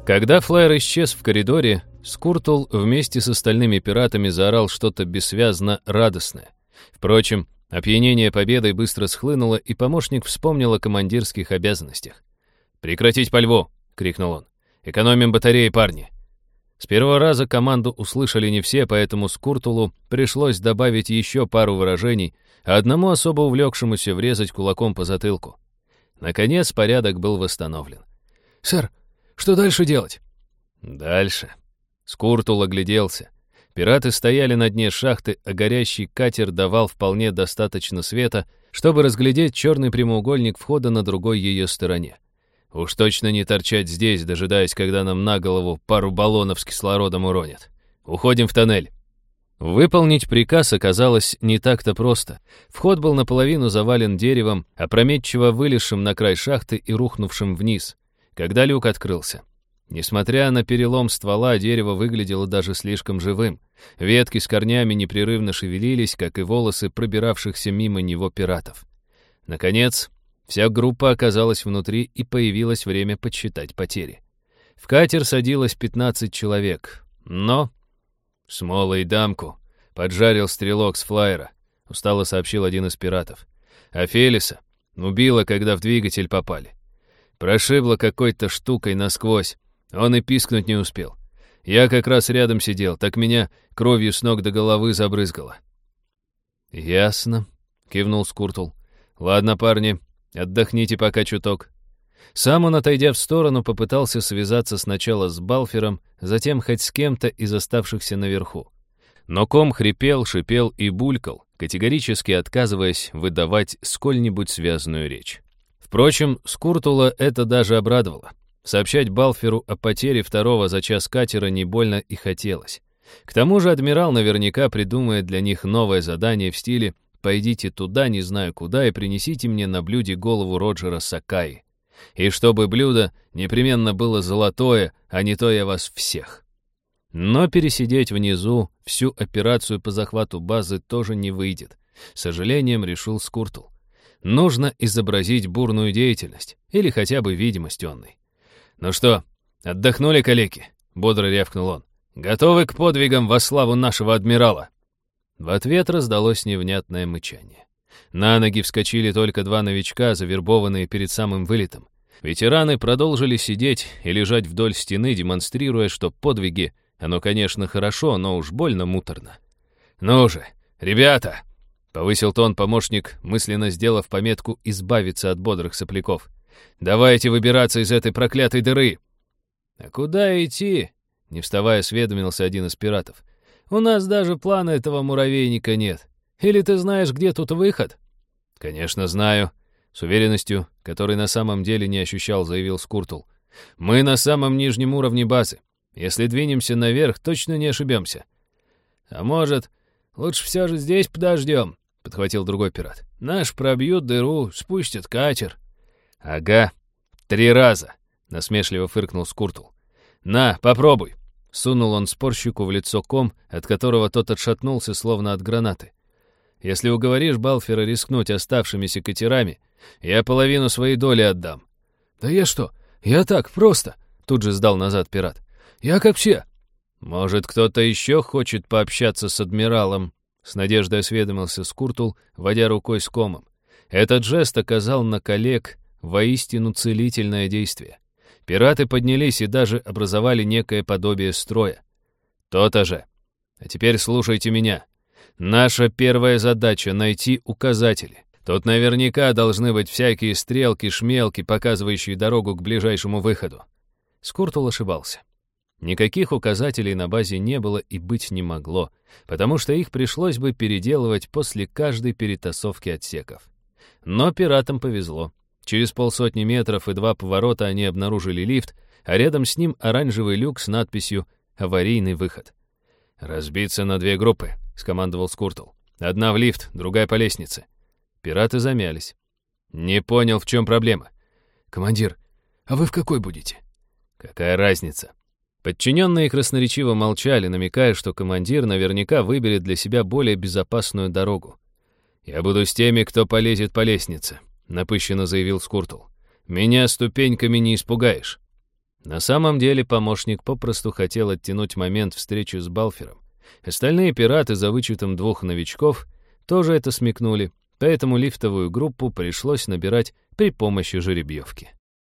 Когда флайер исчез в коридоре, Скуртул вместе с остальными пиратами заорал что-то бессвязно радостное. Впрочем, опьянение победой быстро схлынуло, и помощник вспомнил о командирских обязанностях. «Прекратить пальбу!» — крикнул он. «Экономим батареи, парни!» С первого раза команду услышали не все, поэтому Скуртулу пришлось добавить еще пару выражений, а одному особо увлекшемуся врезать кулаком по затылку. Наконец порядок был восстановлен. «Сэр, что дальше делать?» «Дальше». Скуртул огляделся. Пираты стояли на дне шахты, а горящий катер давал вполне достаточно света, чтобы разглядеть черный прямоугольник входа на другой ее стороне. Уж точно не торчать здесь, дожидаясь, когда нам на голову пару баллонов с кислородом уронят. Уходим в тоннель. Выполнить приказ оказалось не так-то просто. Вход был наполовину завален деревом, опрометчиво вылезшим на край шахты и рухнувшим вниз, когда люк открылся. Несмотря на перелом ствола, дерево выглядело даже слишком живым. Ветки с корнями непрерывно шевелились, как и волосы пробиравшихся мимо него пиратов. Наконец, вся группа оказалась внутри, и появилось время подсчитать потери. В катер садилось 15 человек, но... «Смола и дамку поджарил стрелок с флайера», — устало сообщил один из пиратов. «А Фелиса убило, когда в двигатель попали. Прошибло какой-то штукой насквозь. Он и пискнуть не успел. Я как раз рядом сидел, так меня кровью с ног до головы забрызгало». «Ясно», — кивнул Скуртул. «Ладно, парни, отдохните пока чуток». Сам он, отойдя в сторону, попытался связаться сначала с Балфером, затем хоть с кем-то из оставшихся наверху. Но ком хрипел, шипел и булькал, категорически отказываясь выдавать сколь-нибудь связанную речь. Впрочем, Скуртула это даже обрадовало. Сообщать Балферу о потере второго за час катера не больно и хотелось. К тому же адмирал наверняка придумает для них новое задание в стиле «пойдите туда, не знаю куда, и принесите мне на блюде голову Роджера Сакаи. И чтобы блюдо непременно было золотое, а не то я вас всех». Но пересидеть внизу всю операцию по захвату базы тоже не выйдет. С сожалением решил Скуртул. Нужно изобразить бурную деятельность, или хотя бы видимость онной. «Ну что, отдохнули, калеки?» — бодро рявкнул он. «Готовы к подвигам во славу нашего адмирала?» В ответ раздалось невнятное мычание. На ноги вскочили только 2 новичка, завербованные перед самым вылетом. Ветераны продолжили сидеть и лежать вдоль стены, демонстрируя, что подвиги, оно, конечно, хорошо, но уж больно муторно. «Ну же, ребята!» — повысил тон помощник, мысленно сделав пометку «избавиться от бодрых сопляков». «Давайте выбираться из этой проклятой дыры!» «А куда идти?» — не вставая, осведомился один из пиратов. «У нас даже плана этого муравейника нет. Или ты знаешь, где тут выход?» «Конечно, знаю», — с уверенностью, которой на самом деле не ощущал, заявил Скуртул. «Мы на самом нижнем уровне базы. Если двинемся наверх, точно не ошибемся». «А может, лучше все же здесь подождем?» — подхватил другой пират. «Наш пробьют дыру, спустят катер». «Ага, 3 раза», — насмешливо фыркнул Скуртул. «На, попробуй». Сунул он спорщику в лицо ком, от которого тот отшатнулся, словно от гранаты. «Если уговоришь Балфера рискнуть оставшимися катерами, я половину своей доли отдам». «Да я что? Я так, просто!» — тут же сдал назад пират. «Я как все». «Может, кто-то еще хочет пообщаться с адмиралом?» — с надеждой осведомился Скуртул, водя рукой с комом. Этот жест оказал на коллег воистину целительное действие. Пираты поднялись и даже образовали некое подобие строя. «То-то же. А теперь слушайте меня. Наша первая задача — найти указатели. Тут наверняка должны быть всякие стрелки-шмелки, показывающие дорогу к ближайшему выходу». Скуртул ошибался. Никаких указателей на базе не было и быть не могло, потому что их пришлось бы переделывать после каждой перетасовки отсеков. Но пиратам повезло. Через 50 метров и 2 поворота они обнаружили лифт, а рядом с ним оранжевый люк с надписью «Аварийный выход». «Разбиться на 2 группы», — скомандовал Скуртул. «Одна в лифт, другая по лестнице». Пираты замялись. «Не понял, в чем проблема». «Командир, а вы в какой будете?» «Какая разница?» Подчиненные красноречиво молчали, намекая, что командир наверняка выберет для себя более безопасную дорогу. «Я буду с теми, кто полезет по лестнице», — напыщенно заявил Скуртул. «Меня ступеньками не испугаешь». На самом деле помощник попросту хотел оттянуть момент встречи с Балфером. Остальные пираты, за вычетом 2 новичков, тоже это смекнули, поэтому лифтовую группу пришлось набирать при помощи жеребьевки.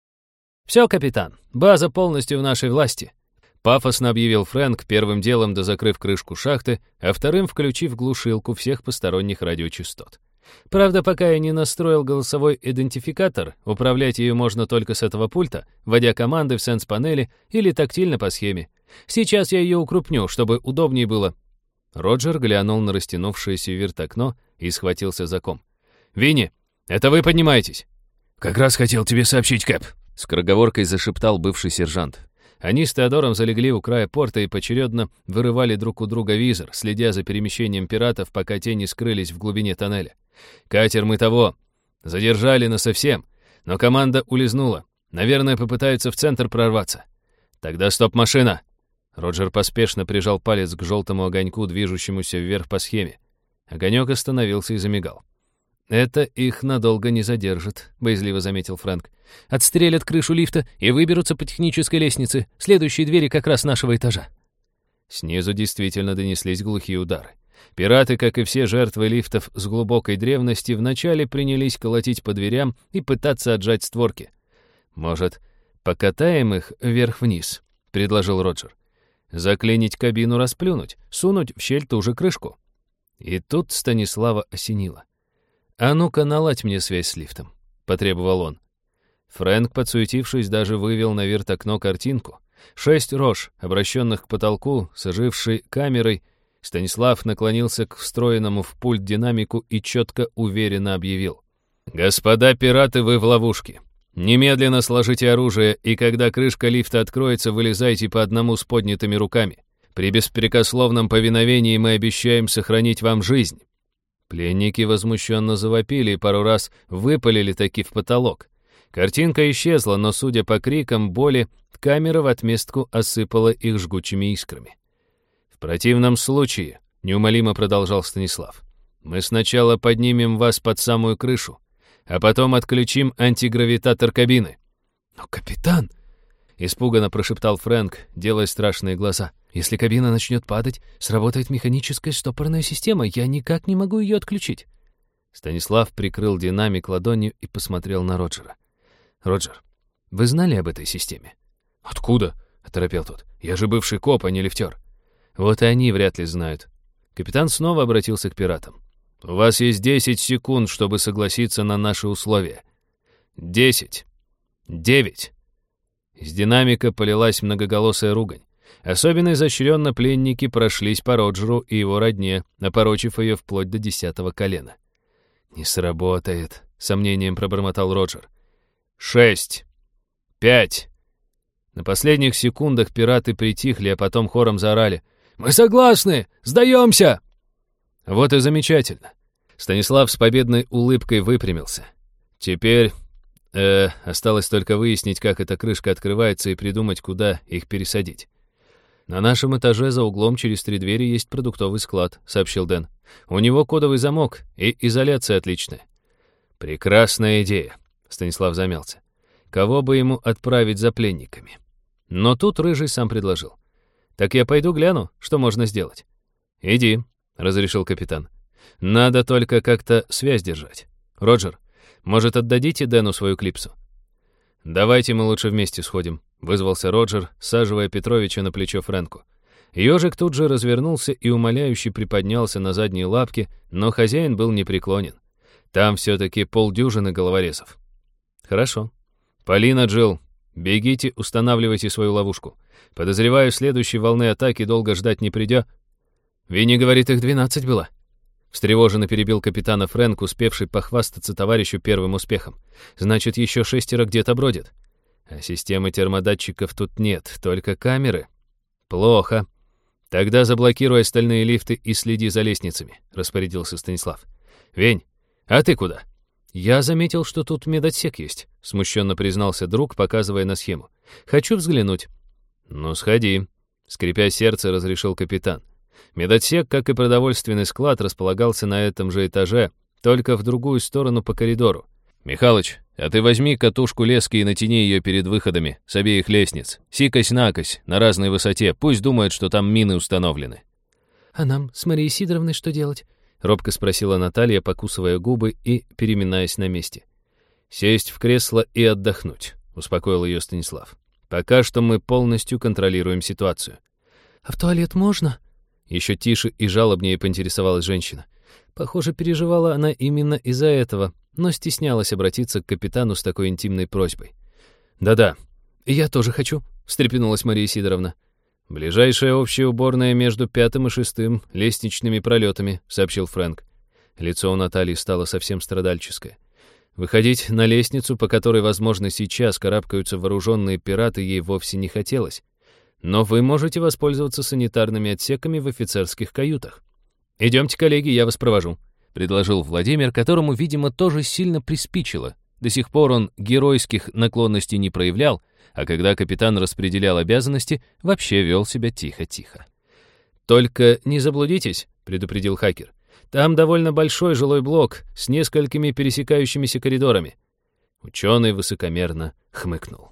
«Все, капитан, база полностью в нашей власти», — пафосно объявил Фрэнк, первым делом дозакрыв крышку шахты, а вторым включив глушилку всех посторонних радиочастот. Правда, пока я не настроил голосовой идентификатор, управлять ею можно только с этого пульта, вводя команды в сенс-панели или тактильно по схеме. Сейчас я ее укрупню, чтобы удобнее было. Роджер глянул на растянувшееся вверх окно и схватился за ком. «Винни, это вы поднимаетесь?» «Как раз хотел тебе сообщить, Кэп», — скороговоркой зашептал бывший сержант. Они с Теодором залегли у края порта и поочередно вырывали друг у друга визор, следя за перемещением пиратов, пока те не скрылись в глубине тоннеля. «Катер мы того. Задержали насовсем, но команда улизнула. Наверное, попытаются в центр прорваться. Тогда стоп-машина!» Роджер поспешно прижал палец к желтому огоньку, движущемуся вверх по схеме. Огонек остановился и замигал. «Это их надолго не задержит», — боязливо заметил Фрэнк. «Отстрелят крышу лифта и выберутся по технической лестнице. Следующие двери как раз нашего этажа». Снизу действительно донеслись глухие удары. Пираты, как и все жертвы лифтов с глубокой древности, вначале принялись колотить по дверям и пытаться отжать створки. «Может, покатаем их вверх-вниз?» — предложил Роджер. «Заклинить кабину, расплюнуть, сунуть в щель ту же крышку». И тут Станислава осенило. «А ну-ка, наладь мне связь с лифтом», — потребовал он. Фрэнк, подсуетившись, даже вывел на вертокно картинку. 6 рож, обращенных к потолку, с ожившей камерой. Станислав наклонился к встроенному в пульт динамику и четко, уверенно объявил. «Господа пираты, вы в ловушке. Немедленно сложите оружие, и когда крышка лифта откроется, вылезайте по одному с поднятыми руками. При беспрекословном повиновении мы обещаем сохранить вам жизнь». Пленники возмущенно завопили и пару раз выпалили таки в потолок. Картинка исчезла, но, судя по крикам боли, камера в отместку осыпала их жгучими искрами. «В противном случае», — неумолимо продолжал Станислав, «мы сначала поднимем вас под самую крышу, а потом отключим антигравитатор кабины». «Но, капитан!» — испуганно прошептал Фрэнк, делая страшные глаза. «Если кабина начнет падать, сработает механическая стопорная система. Я никак не могу ее отключить». Станислав прикрыл динамик ладонью и посмотрел на Роджера. «Роджер, вы знали об этой системе?» «Откуда?» — оторопел тот. «Я же бывший коп, а не лифтер». «Вот и они вряд ли знают». Капитан снова обратился к пиратам. «У вас есть 10 секунд, чтобы согласиться на наши условия. 10. 9». Из динамика полилась многоголосая ругань. Особенно изощренно пленники прошлись по Роджеру и его родне, опорочив ее вплоть до 10-го колена. «Не сработает», — сомнением пробормотал Роджер. 6. 5. На последних секундах пираты притихли, а потом хором заорали. «Мы согласны! Сдаемся!» Вот и замечательно. Станислав с победной улыбкой выпрямился. Теперь осталось только выяснить, как эта крышка открывается, и придумать, куда их пересадить. «На нашем этаже за углом через 3 двери есть продуктовый склад», — сообщил Дэн. «У него кодовый замок и изоляция отличная». «Прекрасная идея», — Станислав замялся. «Кого бы ему отправить за пленниками?» Но тут Рыжий сам предложил. «Так я пойду гляну, что можно сделать». «Иди», — разрешил капитан. «Надо только как-то связь держать. Роджер, может, отдадите Дэну свою клипсу?» «Давайте мы лучше вместе сходим», — вызвался Роджер, саживая Петровича на плечо Фрэнку. Ёжик тут же развернулся и умоляюще приподнялся на задние лапки, но хозяин был непреклонен. Там все-таки полдюжины головорезов. «Хорошо. Полина, Джилл, бегите, устанавливайте свою ловушку. Подозреваю, следующей волны атаки долго ждать не придя». «Винни говорит, их 12 было». Встревоженно перебил капитана Фрэнк, успевший похвастаться товарищу первым успехом. «Значит, еще 6 где-то бродят. А системы термодатчиков тут нет, только камеры. Плохо. Тогда заблокируй остальные лифты и следи за лестницами», — распорядился Станислав. «Вень, а ты куда?» «Я заметил, что тут медотсек есть», — смущенно признался друг, показывая на схему. «Хочу взглянуть». «Ну, сходи», — скрипя сердце, разрешил капитан. Медотсек, как и продовольственный склад, располагался на этом же этаже, только в другую сторону по коридору. «Михалыч, А ты возьми катушку лески и натяни ее перед выходами с обеих лестниц. Сикось-накось, на разной высоте, пусть думают, что там мины установлены». «А нам с Марией Сидоровной что делать?» — робко спросила Наталья, покусывая губы и переминаясь на месте. «Сесть в кресло и отдохнуть», — успокоил ее Станислав. «Пока что мы полностью контролируем ситуацию». «А в туалет можно?» Еще тише и жалобнее поинтересовалась женщина. Похоже, переживала она именно из-за этого, но стеснялась обратиться к капитану с такой интимной просьбой. «Да-да, я тоже хочу», — встрепенулась Мария Сидоровна. «Ближайшая общая уборная между 5-м и 6-м лестничными пролетами», — сообщил Фрэнк. Лицо у Натальи стало совсем страдальческое. Выходить на лестницу, по которой, возможно, сейчас карабкаются вооруженные пираты, ей вовсе не хотелось. Но вы можете воспользоваться санитарными отсеками в офицерских каютах. «Идемте, коллеги, я вас провожу», — предложил Владимир, которому, видимо, тоже сильно приспичило. До сих пор он геройских наклонностей не проявлял, а когда капитан распределял обязанности, вообще вел себя тихо-тихо. «Только не заблудитесь», — предупредил хакер. «Там довольно большой жилой блок с несколькими пересекающимися коридорами». Ученый высокомерно хмыкнул.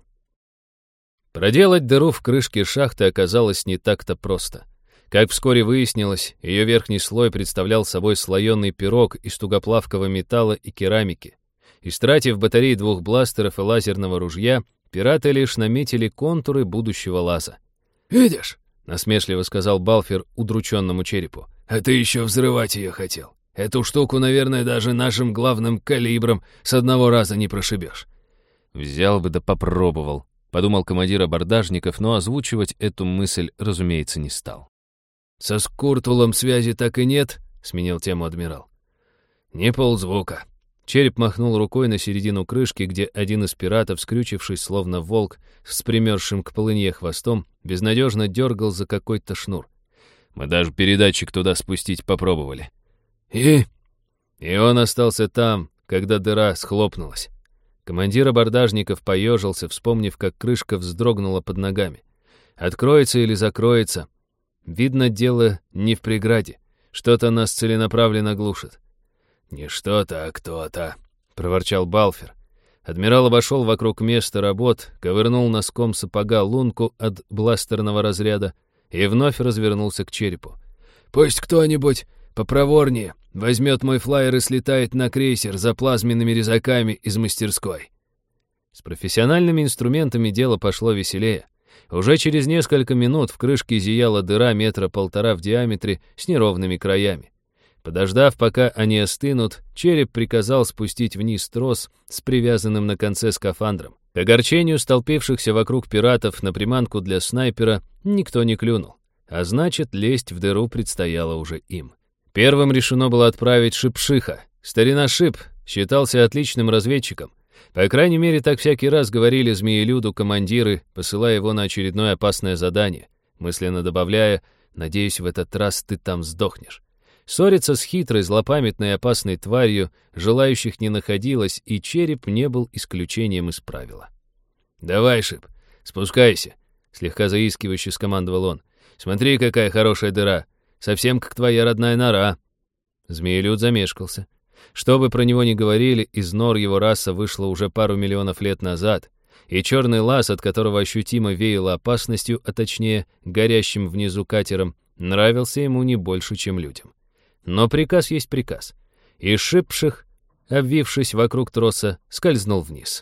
Проделать дыру в крышке шахты оказалось не так-то просто. Как вскоре выяснилось, ее верхний слой представлял собой слоеный пирог из тугоплавкого металла и керамики. Истратив батареи 2 бластеров и лазерного ружья, пираты лишь наметили контуры будущего лаза. «Видишь?» — насмешливо сказал Балфер удрученному черепу. «А ты еще взрывать ее хотел. Эту штуку, наверное, даже нашим главным калибром с одного раза не прошибешь». «Взял бы да попробовал», — подумал командир абордажников, но озвучивать эту мысль, разумеется, не стал. «Со Скуртулом связи так и нет?» — сменил тему адмирал. «Не ползвука». Череп махнул рукой на середину крышки, где один из пиратов, скрючившись, словно волк, с примерзшим к полынье хвостом, безнадежно дергал за какой-то шнур. «Мы даже передатчик туда спустить попробовали». «И?» «И он остался там, когда дыра схлопнулась». Командир абордажников поежился, вспомнив, как крышка вздрогнула под ногами. «Откроется или закроется? Видно, дело не в преграде. Что-то нас целенаправленно глушит». «Не что-то, а кто-то», — проворчал Балфер. Адмирал обошел вокруг места работ, ковырнул носком сапога лунку от бластерного разряда и вновь развернулся к черепу. «Пусть кто-нибудь попроворнее возьмет мой флайер и слетает на крейсер за плазменными резаками из мастерской». С профессиональными инструментами дело пошло веселее. Уже через несколько минут в крышке зияла дыра 1,5 метра в диаметре с неровными краями. Подождав, пока они остынут, череп приказал спустить вниз трос с привязанным на конце скафандром. К огорчению столпившихся вокруг пиратов на приманку для снайпера никто не клюнул, а значит, лезть в дыру предстояло уже им. Первым решено было отправить Шипшиха. Старина Шип считался отличным разведчиком. По крайней мере, так всякий раз говорили змеелюду командиры, посылая его на очередное опасное задание, мысленно добавляя: «Надеюсь, в этот раз ты там сдохнешь». Ссориться с хитрой, злопамятной и опасной тварью желающих не находилось, и череп не был исключением из правила. «Давай, Шип, спускайся», — слегка заискивающе скомандовал он. «Смотри, какая хорошая дыра, совсем как твоя родная нора». Змеелюд замешкался. Что бы про него ни говорили, из нор его раса вышла уже пару миллионов лет назад, и черный лаз, от которого ощутимо веяло опасностью, а точнее горящим внизу катером, нравился ему не больше, чем людям. Но приказ есть приказ, и Шипших, обвившись вокруг троса, скользнул вниз.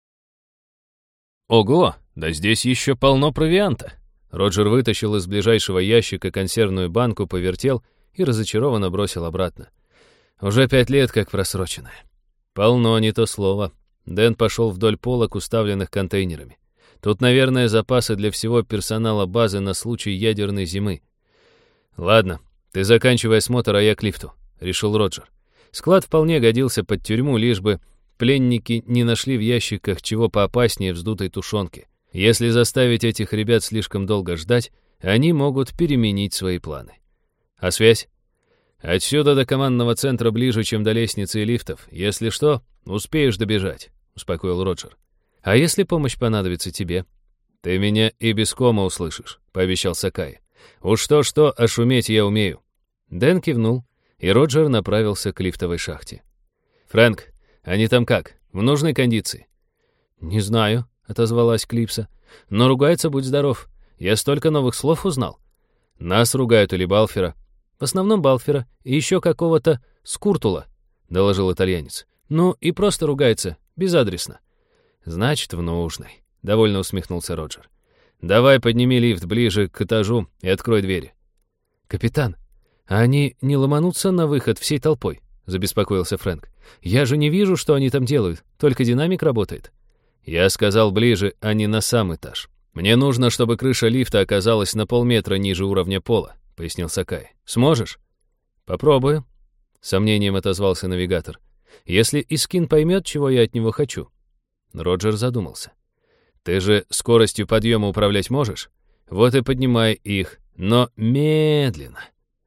«Ого, да здесь еще полно провианта!» Роджер вытащил из ближайшего ящика консервную банку, повертел и разочарованно бросил обратно. Уже 5 лет как просроченная. Полно, не то слово. Дэн пошел вдоль полок, уставленных контейнерами. Тут, наверное, запасы для всего персонала базы на случай ядерной зимы. «Ладно, ты заканчивай осмотр, а я к лифту», — решил Роджер. Склад вполне годился под тюрьму, лишь бы пленники не нашли в ящиках чего поопаснее вздутой тушенки. Если заставить этих ребят слишком долго ждать, они могут переменить свои планы. А связь? Отсюда до командного центра ближе, чем до лестницы и лифтов. Если что, успеешь добежать, — успокоил Роджер. А если помощь понадобится тебе? Ты меня и без кома услышишь, — пообещал Сакай. Уж то-что, а шуметь я умею. Дэн кивнул, и Роджер направился к лифтовой шахте. «Фрэнк, они там как? В нужной кондиции?» «Не знаю», — отозвалась Клипса. «Но ругается, будь здоров. Я столько новых слов узнал». «Нас ругают или Балфера?» «В основном Балфера и еще какого-то Скуртула», — доложил итальянец. «Ну и просто ругается, безадресно». «Значит, в нужной», — довольно усмехнулся Роджер. «Давай подними лифт ближе к этажу и открой двери». «Капитан, а они не ломанутся на выход всей толпой?» — забеспокоился Фрэнк. «Я же не вижу, что они там делают, только динамик работает». «Я сказал ближе, а не на сам этаж. Мне нужно, чтобы крыша лифта оказалась на полметра ниже уровня пола», — пояснил Сакай. «Сможешь?» «Попробую», — с сомнением отозвался навигатор. «Если Искин поймет, чего я от него хочу». Роджер задумался. «Ты же скоростью подъема управлять можешь? Вот и поднимай их, но медленно».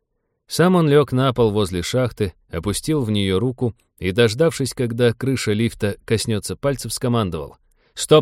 Сам он лег на пол возле шахты, опустил в нее руку и, дождавшись, когда крыша лифта коснется пальцев, скомандовал: «Стоп!»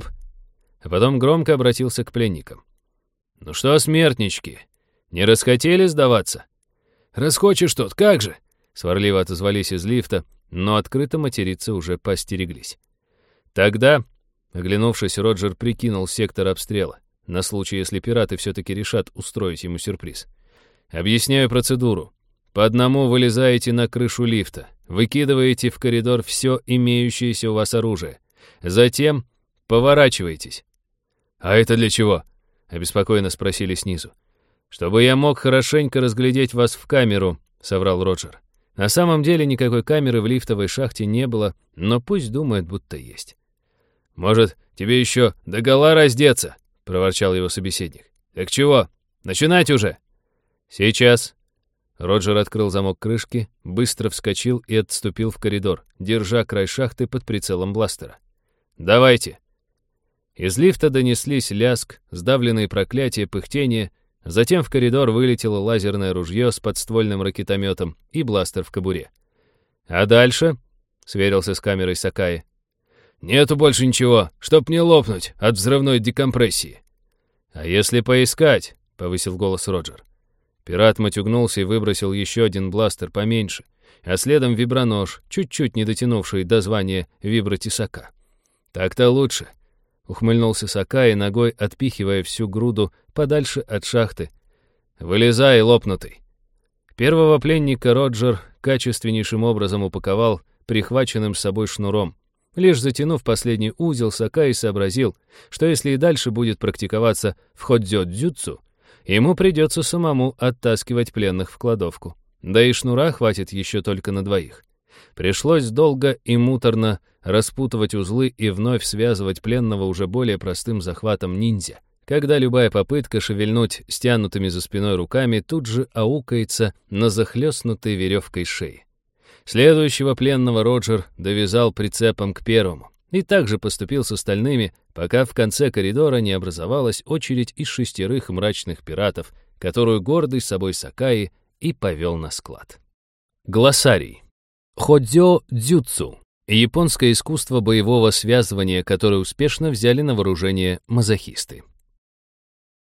А потом громко обратился к пленникам. «Ну что, смертнички, не расхотели сдаваться?» «Расхочешь тот, как же!» Сварливо отозвались из лифта, но открыто материться уже поостереглись. «Тогда...» Оглянувшись, Роджер прикинул сектор обстрела, на случай, если пираты все-таки решат устроить ему сюрприз. «Объясняю процедуру. По одному вылезаете на крышу лифта, выкидываете в коридор все имеющееся у вас оружие. Затем поворачиваетесь». «А это для чего?» — обеспокоенно спросили снизу. «Чтобы я мог хорошенько разглядеть вас в камеру», — соврал Роджер. На самом деле никакой камеры в лифтовой шахте не было, но пусть думают, будто есть. «Может, тебе еще догола раздеться?» — проворчал его собеседник. «Так чего? Начинать уже!» «Сейчас!» Роджер открыл замок крышки, быстро вскочил и отступил в коридор, держа край шахты под прицелом бластера. «Давайте!» Из лифта донеслись лязг, сдавленные проклятия, пыхтение, затем в коридор вылетело лазерное ружье с подствольным ракетометом и бластер в кобуре. «А дальше?» — сверился с камерой Сакаи. «Нету больше ничего, чтоб не лопнуть от взрывной декомпрессии». «А если поискать?» — повысил голос Роджер. Пират матюгнулся и выбросил еще один бластер поменьше, а следом вибронож, чуть-чуть не дотянувший до звания вибротесака. «Так-то лучше», — ухмыльнулся Сакаи, ногой отпихивая всю груду подальше от шахты. «Вылезай, лопнутый». Первого пленника Роджер качественнейшим образом упаковал прихваченным с собой шнуром. Лишь затянув последний узел, Сакаи сообразил, что если и дальше будет практиковаться в ходзё-дзюцу, ему придется самому оттаскивать пленных в кладовку. Да и шнура хватит еще только на двоих. Пришлось долго и муторно распутывать узлы и вновь связывать пленного уже более простым захватом ниндзя, когда любая попытка шевельнуть стянутыми за спиной руками тут же аукается на захлестнутой веревкой шеи. Следующего пленного Роджер довязал прицепом к первому и также поступил с остальными, пока в конце коридора не образовалась очередь из 6 мрачных пиратов, которую гордый собой Сакаи и повел на склад. Глоссарий. Ходзё-дзюцу. Японское искусство боевого связывания, которое успешно взяли на вооружение мазохисты.